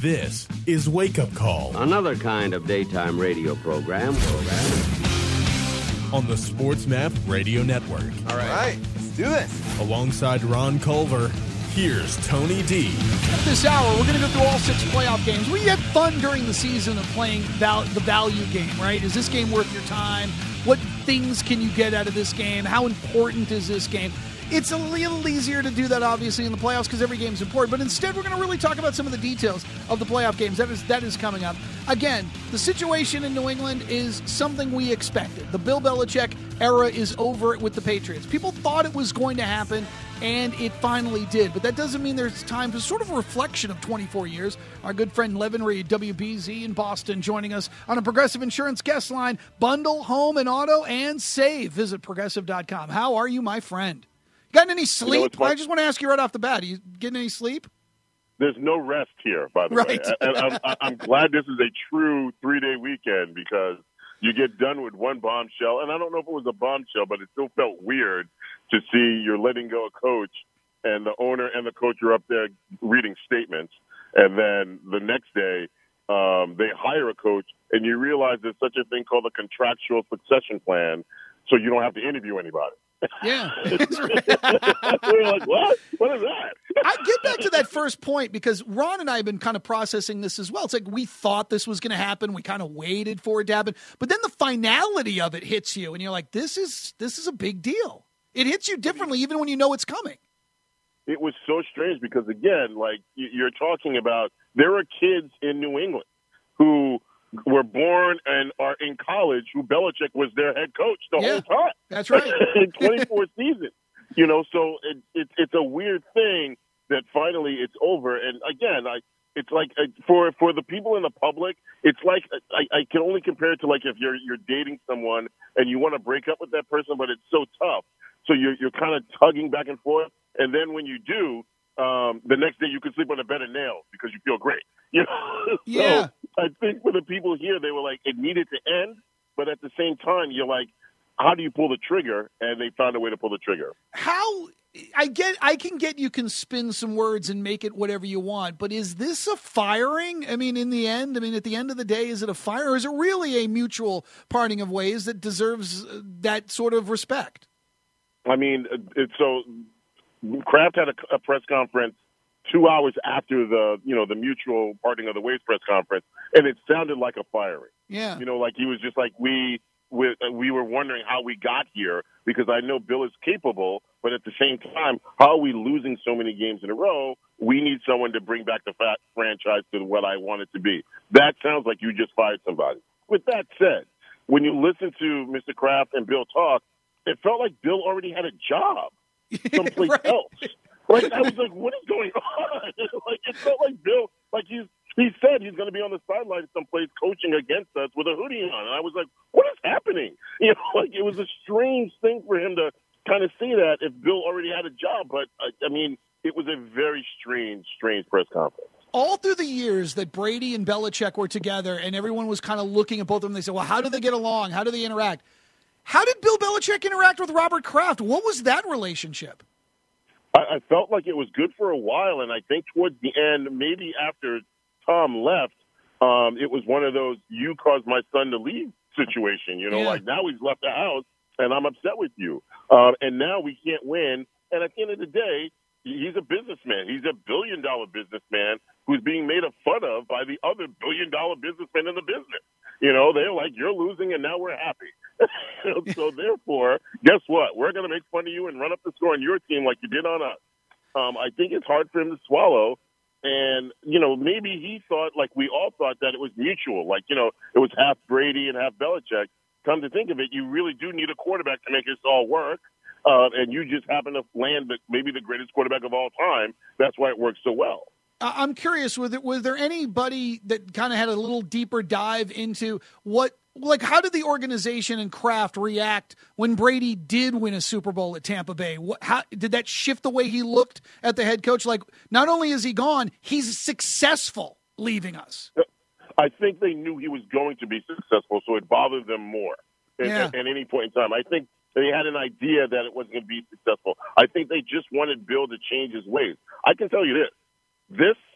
This is Wake Up Call. Another kind of daytime radio program. On the SportsMap Radio Network. All right, let's do this. Alongside Ron Culver, here's Tony D. This hour, we're going to go through all 6 playoff games. We had fun during the season of playing the value game, right? Is this game worth your time? What things can you get out of this game? How important is this game? It's a little easier to do that, obviously, in the playoffs because every game's important. But instead, we're going to really talk about some of the details of the playoff games. That is coming up. Again, the situation in New England is something we expected. The Bill Belichick era is over with the Patriots. People thought it was going to happen, and it finally did. But that doesn't mean there's time for sort of a reflection of 24 years. Our good friend Levin Reed, WBZ in Boston, joining us on a Progressive Insurance guest line. Bundle home and auto and save. Visit Progressive.com. How are you, my friend? Got any sleep? I just want to ask you right off the bat. Are you getting any sleep? There's no rest here, by the way. And I'm glad this is a true 3-day weekend because you get done with one bombshell. And I don't know if it was a bombshell, but it still felt weird to see you're letting go a coach and the owner and the coach are up there reading statements. And then the next day they hire a coach and you realize there's such a thing called a contractual succession plan so you don't have to interview anybody. Yeah. We're like, what? What is that? I get back to that first point because Ron and I have been kind of processing this as well. It's like we thought this was going to happen. We kind of waited for it to happen. But then the finality of it hits you, and you're like, this is a big deal. It hits you differently even when you know it's coming. It was so strange because, again, like you're talking about, there are kids in New England who were born and are in college who Belichick was their head coach the whole time. That's right. In 24 seasons. You know, so it's a weird thing that finally it's over. And again, it's like for the people in the public, it's like I can only compare it to like if you're dating someone and you want to break up with that person, but it's so tough. So you're kind of tugging back and forth. And then when you do, the next day you can sleep on a bed of nails because you feel great. You know? Yeah. So I think for the people here, they were like, it needed to end. But at the same time, you're like, how do you pull the trigger? And they found a way to pull the trigger. I can get you can spin some words and make it whatever you want, but is this a firing? I mean, at the end of the day, is it a fire or is it really a mutual parting of ways that deserves that sort of respect? I mean, Kraft had a press conference 2 hours after the mutual parting of the ways press conference, and it sounded like a firing. Yeah. You know, like he was just like, we were wondering how we got here because I know Bill is capable, but at the same time, how are we losing so many games in a row? We need someone to bring back the franchise to what I want it to be. That sounds like you just fired somebody. With that said, when you listen to Mr. Kraft and Bill talk, it felt like Bill already had a job someplace right. else. Like, I was like, what is going on? Like, it felt like Bill, like he said he's going to be on the sideline someplace coaching against us with a hoodie on. And I was like, what is happening? You know, like it was a strange thing for him to kind of see that if Bill already had a job. But, I mean, it was a very strange press conference. All through the years that Brady and Belichick were together and everyone was kind of looking at both of them, they said, well, how do they get along? How do they interact? How did Bill Belichick interact with Robert Kraft? What was that relationship? I felt like it was good for a while, and I think towards the end, maybe after Tom left, it was one of those you caused my son to leave situation. You know, like now he's left the house, and I'm upset with you. And now we can't win. And at the end of the day, he's a businessman. He's a billion-dollar businessman who's being made fun of by the other billion-dollar businessmen in the business. You know, they're like, you're losing, and now we're happy. So therefore, guess what? We're going to make fun of you and run up the score on your team like you did on us. I think it's hard for him to swallow. And, you know, maybe he thought, like we all thought, that it was mutual. Like, you know, it was half Brady and half Belichick. Come to think of it, you really do need a quarterback to make this all work. And you just happen to land maybe the greatest quarterback of all time. That's why it works so well. I'm curious, was there anybody that kind of had a little deeper dive into how did the organization and Kraft react when Brady did win a Super Bowl at Tampa Bay? How did that shift the way he looked at the head coach? Like, not only is he gone, he's successful leaving us. I think they knew he was going to be successful, so it bothered them more at any point in time. I think they had an idea that it wasn't going to be successful. I think they just wanted Bill to change his ways. I can tell you this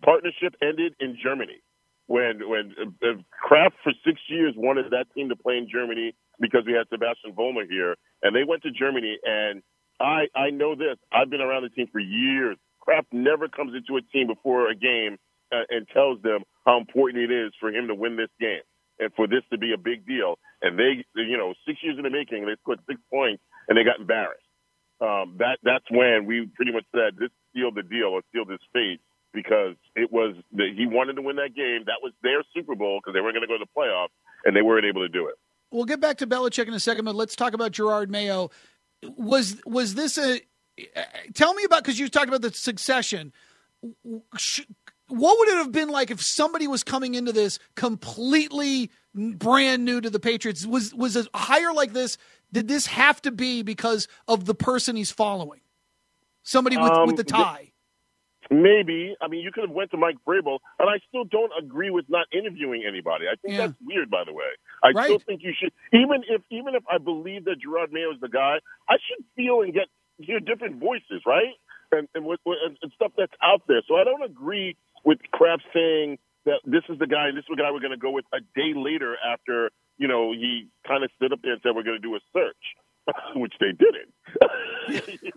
partnership ended in Germany when Kraft for 6 years wanted that team to play in Germany because we had Sebastian Vollmer here, and they went to Germany. And I know this. I've been around the team for years. Kraft never comes into a team before a game and tells them how important it is for him to win this game and for this to be a big deal. And they, 6 years in the making, they scored 6 points and they got embarrassed. That's when we pretty much said this sealed the deal or sealed his fate, because he wanted to win that game. That was their Super Bowl because they were going to go to the playoffs, and they weren't able to do it. We'll get back to Belichick in a second, but let's talk about Gerard Mayo. Was this tell me about, because you talked about the succession. What would it have been like if somebody was coming into this completely brand new to the Patriots? Was a hire like this, did this have to be because of the person he's following? Somebody with the tie? Maybe. I mean, you could have went to Mike Vrabel, and I still don't agree with not interviewing anybody. I think that's weird, by the way. I still think you should, even if I believe that Gerard Mayo is the guy, I should feel and hear different voices, right? And stuff that's out there. So I don't agree with Kraft saying that this is the guy and this is the guy we're going to go with a day later after, he kind of stood up there and said we're going to do a search, which they didn't.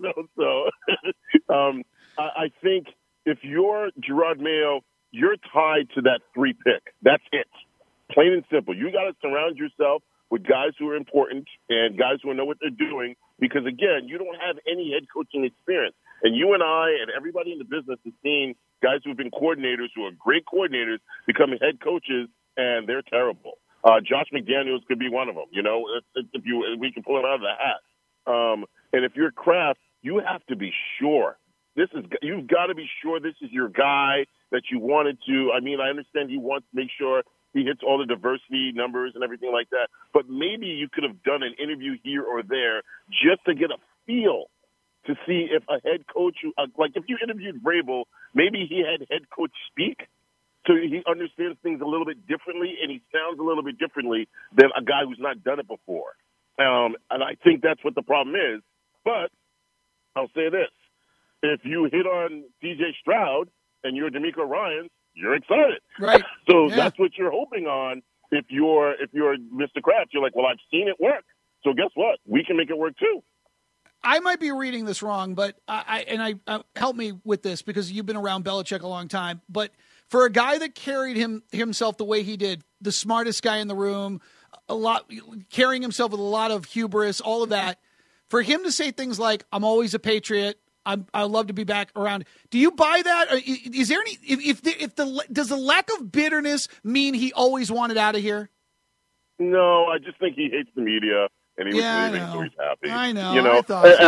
I think if you're Gerard Mayo, you're tied to that 3 pick. That's it. Plain and simple. You got to surround yourself with guys who are important and guys who know what they're doing, because, again, you don't have any head coaching experience. And you and I and everybody in the business has seen guys who have been coordinators, who are great coordinators, becoming head coaches, and they're terrible. Josh McDaniels could be one of them. We can pull him out of the hat. And if you're Kraft, you have to be sure. You've got to be sure this is your guy that you wanted to. I mean, I understand he wants to make sure he hits all the diversity numbers and everything like that. But maybe you could have done an interview here or there just to get a feel to see if a head coach, like if you interviewed Vrabel, maybe he had head coach speak, so he understands things a little bit differently and he sounds a little bit differently than a guy who's not done it before. And I think that's what the problem is. But I'll say this. If you hit on C.J. Stroud and you're D'Amico Ryans, you're excited. Right. So that's what you're hoping on. If you're Mr. Kraft, you're like, well, I've seen it work. So guess what? We can make it work too. I might be reading this wrong, but help me with this because you've been around Belichick a long time. But for a guy that carried himself the way he did, the smartest guy in the room, carrying himself with a lot of hubris, all of that, for him to say things like, I'm always a Patriot, I love to be back around. Do you buy that? Is there any? Does the lack of bitterness mean he always wanted out of here? No, I just think he hates the media and he was leaving, so he's happy. I know. I thought so. And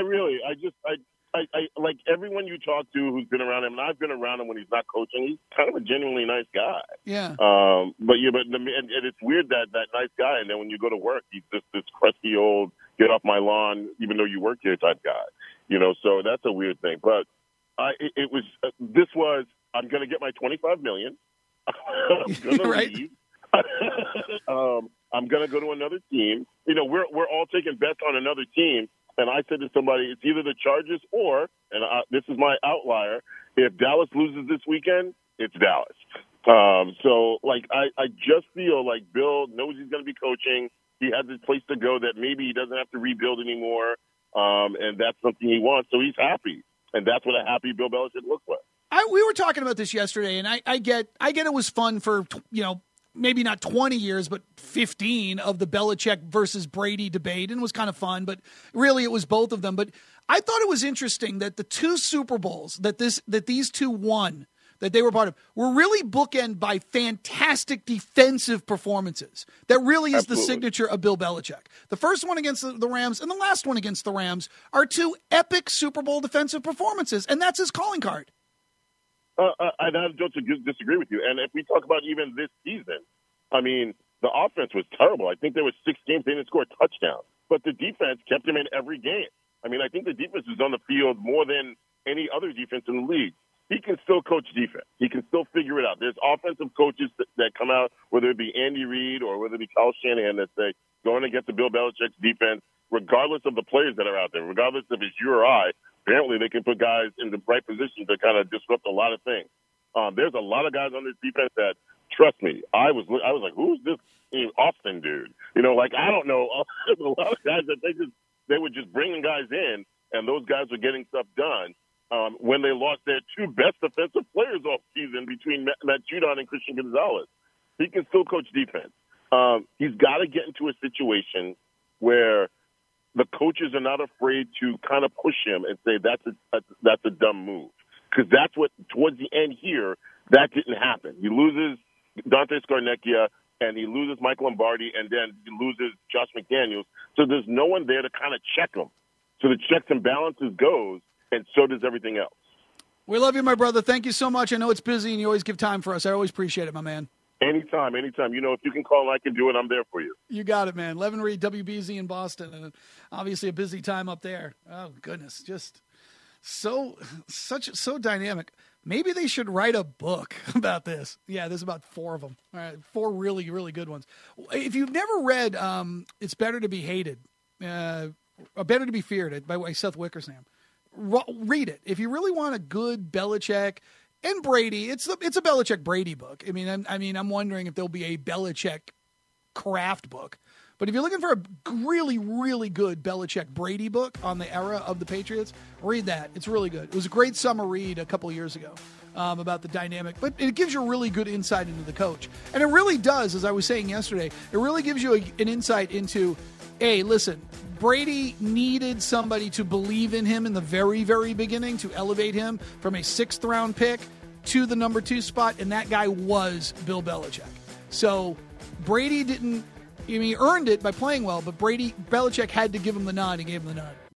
I like everyone you talk to who's been around him, and I've been around him when he's not coaching. He's kind of a genuinely nice guy. Yeah. But it's weird that nice guy, and then when you go to work, he's just this crusty old get off my lawn, even though you work here type guy. So that's a weird thing. But I'm going to get my $25 million. I'm going to leave. I'm going to go to another team. We're all taking bets on another team. And I said to somebody, it's either the Chargers or, this is my outlier, if Dallas loses this weekend, it's Dallas. I just feel like Bill knows he's going to be coaching. He has this place to go that maybe he doesn't have to rebuild anymore. And that's something he wants. So he's happy. And that's what a happy Bill Belichick looks like. We were talking about this yesterday, and I get it was fun for, maybe not 20 years, but 15 of the Belichick versus Brady debate, and it was kind of fun, but really it was both of them. But I thought it was interesting that the 2 Super Bowls that these two won, that they were part of, were really bookended by fantastic defensive performances. That really is the signature of Bill Belichick. The first one against the Rams and the last one against the Rams are 2 epic Super Bowl defensive performances, and that's his calling card. I don't disagree with you. And if we talk about even this season, I mean, the offense was terrible. I think there were 6 games they didn't score a touchdown. But the defense kept them in every game. I mean, I think the defense was on the field more than any other defense in the league. He can still coach defense. He can still figure it out. There's offensive coaches that come out, whether it be Andy Reid or whether it be Kyle Shanahan, that say, going against the Bill Belichick's defense, regardless of the players that are out there, regardless if it's you or I, apparently they can put guys in the right position to kind of disrupt a lot of things. There's a lot of guys on this defense that, trust me, I was like, who's this Austin dude? Like, I don't know. There's a lot of guys that they were just bringing guys in, and those guys were getting stuff done. When they lost their two best defensive players all season between Matt Judon and Christian Gonzalez, he can still coach defense. He's got to get into a situation where the coaches are not afraid to kind of push him and say that's a dumb move, because that's what towards the end here that didn't happen. He loses Dante Scarnecchia and he loses Mike Lombardi, and then he loses Josh McDaniels. So there's no one there to kind of check him. So the checks and balances goes, and so does everything else. We love you, my brother. Thank you so much. I know it's busy, and you always give time for us. I always appreciate it, my man. Anytime. If you can call and I can do it, I'm there for you. You got it, man. Levin Reed, WBZ in Boston, and obviously a busy time up there. Oh, goodness. Just so dynamic. Maybe they should write a book about this. Yeah, there's about 4 of them. All right, 4 really, really good ones. If you've never read It's Better to Be Hated, Better to Be Feared by Seth Wickersham, read it. If you really want a good Belichick and Brady, it's a Belichick-Brady book. I mean, I'm wondering if there'll be a Belichick craft book. But if you're looking for a really, really good Belichick-Brady book on the era of the Patriots, read that. It's really good. It was a great summer read a couple of years ago about the dynamic. But it gives you a really good insight into the coach. And it really does, as I was saying yesterday, it really gives you an insight into, hey, listen, Brady needed somebody to believe in him in the very, very beginning to elevate him from a 6th-round pick to the number 2 spot, and that guy was Bill Belichick. So Brady didn't... he earned it by playing well, but Belichick had to give him the nod. He gave him the nod.